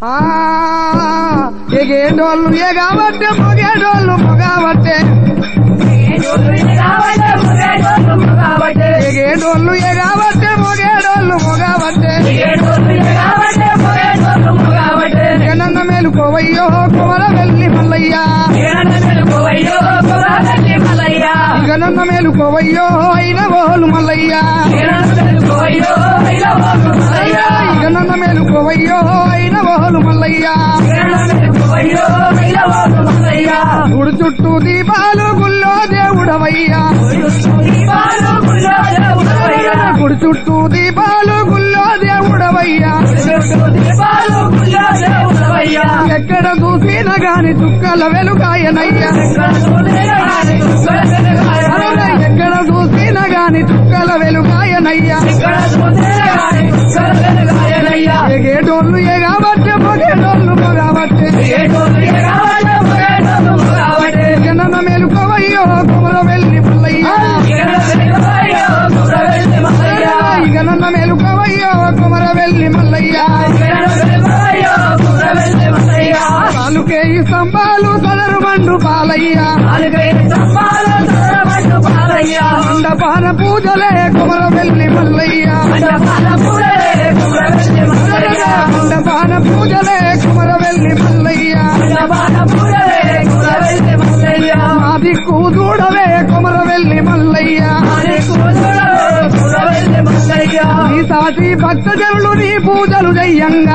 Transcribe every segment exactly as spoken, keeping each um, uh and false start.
ఎగేటోళ్ళు ఎగబట్టే మొగేటోళ్ళు మొగబట్టే ఎగేటోళ్ళు ఎగబట్టే మొగేటోళ్ళు మొగబట్టే జగనన్న మేలుకోవయ్యో కుమర వెళ్ళి మల్లయ్య జగనన్న మేలుకోవయ్యో అయిన ఓలు మల్లయ్య జగనన్న మేలుకోవయ్యో అయిన ఓలు మల్లయ్య గుడి చుట్టూ దీపాలు గుళ్ళో దేవుడవయ్యా గుడి చుట్టూ దీపాలు గుళ్ళో దేవుడవయ్యా ఎక్కడ చూసినా గాని చుక్కల వెలుగాయనయ్యా ఎక్కడ చూసినా గాని చుక్కల వెలుగాయనయ్యా ఎగేటోళ్ళు ఎగబట్టే మొగేటోళ్ళు మొగబట్టే జగనన్న మేలుకోవయ్యో కుమర వెళ్ళి మల్లయ్య జగనన్న మేలుకోవయ్యో కుమర వెళ్ళి మల్లయ్య నాలుగే స్తంభాలు సదరు మండు పాలయ్య మండపాన పూజలే కుమర వెళ్ళి మల్లయ్య మండపాన పూజలే కుమర వెళ్ళి మల్లయ్య మాది కూదూడవే కుమర వెళ్ళి మల్లయ్య నీ సాటి భక్త జనులు నీ పూజలు చెయ్యంగా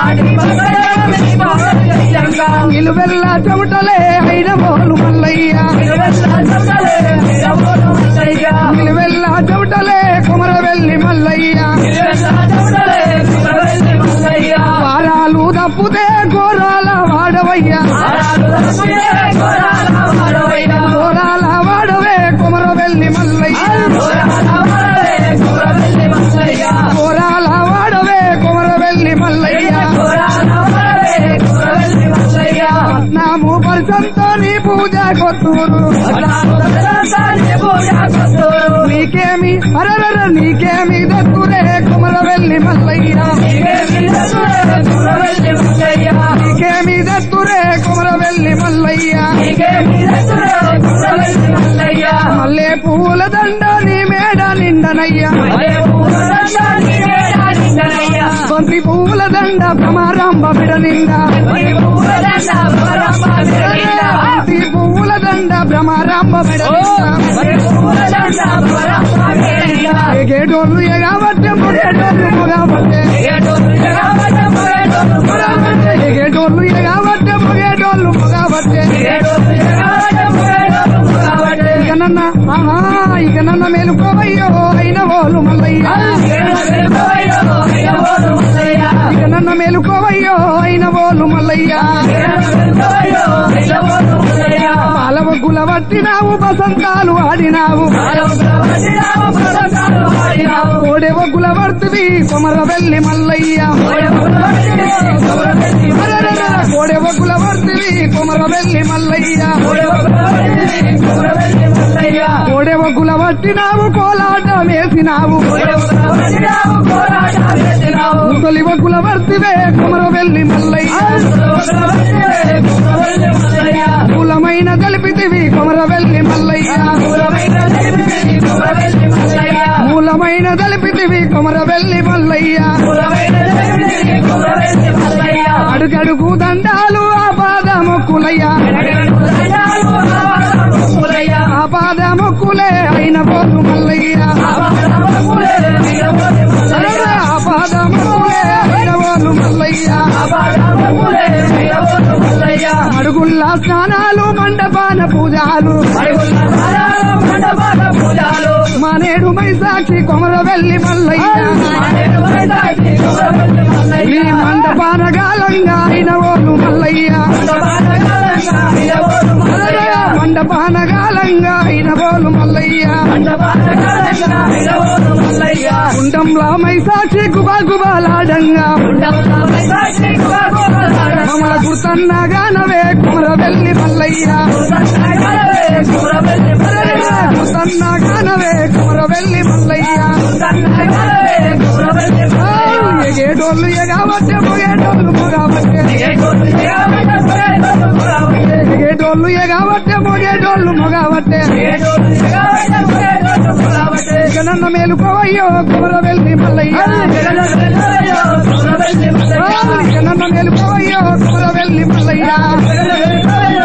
నిలువెల్ల చెమటలే అయిన బోలు మల్లయ్య నిలువెల్ల చెమటలే కుమర వెళ్ళి మల్లయ్య వారాలు తప్పుతే ఘోరాల వాడవయ్యా ఘోరాల వాడవే కుమర వెళ్ళి మల్లయ్య ఘోరాల వాడవే కుమర వెళ్ళి మల్లయ్య నాము పర్సంతో నీ పూజ కొత్తూరు నీకేమి అరవర నీకేమి దత్తురే కుమర వెళ్ళి మల్లయ్య నీకేమి దత్తురే కుమర వెళ్ళి మల్లయ్య మల్లె పూల దండ నీ మేడ నిండనయ్యా బంతి పూల దండ భ్రమరాంబ బిడ నిండా బంతి పూల దండ భ్రమరాంబ బిడ ఎగేటోళ్ళు ఎగబట్టే మొగేటోళ్ళు మొగబట్టే ఎగేటోళ్ళు ఎగబట్టే మొగేటోళ్ళు మొగబట్టే ఇక నన్న ఆహా ఇక నన్న మేలుకోవయ్యో అయిన ఓలు మల్లయ్య ఇక నన్న మేలుకోవయ్యో అయిన ఓలు మల్లయ్య పాలవగ్గుల పట్టినావు బసంతాలు ఆడినావు కోడెవగ్గుల పడుతుంది కుమర వెళ్ళి మల్లయ్య కోడెవగ్గుల పడుతుంది కుమర వెళ్ళి మల్లయ్య కోడెవగ్గుల పట్టినావు కోలాట వేసినావు ముసలి వగ్గుల పడుతువే కుమర వెళ్ళి మల్లయ్య కులమైన తెలిపితివి కుమర వెళ్ళి మల్లయ్య మూలమైన తెలిపితివి కుమర వెళ్ళి మల్లయ్య అడుగడుగు దండాలు ఆ పాద మొక్కులయ్యా ఆ పాద మొక్కులే అయిన పోలు మల్లయ్య ఆ పాద మొక్కులే అయిన పోలు మల్లయ్య అడుగుల్లా స్నానాలు మండపాన పూజాలు మానేడు మైసాక్షి కొమర వెళ్ళి మల్లయ్య ఈ మండపాన గాలంగా అయిన ఓలు మల్లయ్య మండపాన గాలంగా అయిన ఓలు మల్లయ్య గుండంలా మైసాక్షి గుబా గుబాలాడంగా మమ్మల గుర్తన్నగానవే కుమర వెళ్ళి మల్లయ్య గుర్తన్నగానవే కుమర వెళ్ళి మల్లయ్య ఎగేటోళ్ళు ఎగబట్టే మొగేటోళ్ళు మొగబట్టే మేలుకోవయ్యో కుమరవెల్లి మల్లయ్య జగనన్న మేలుకోవయ్యో కుమరవెల్లి మల్లయ్య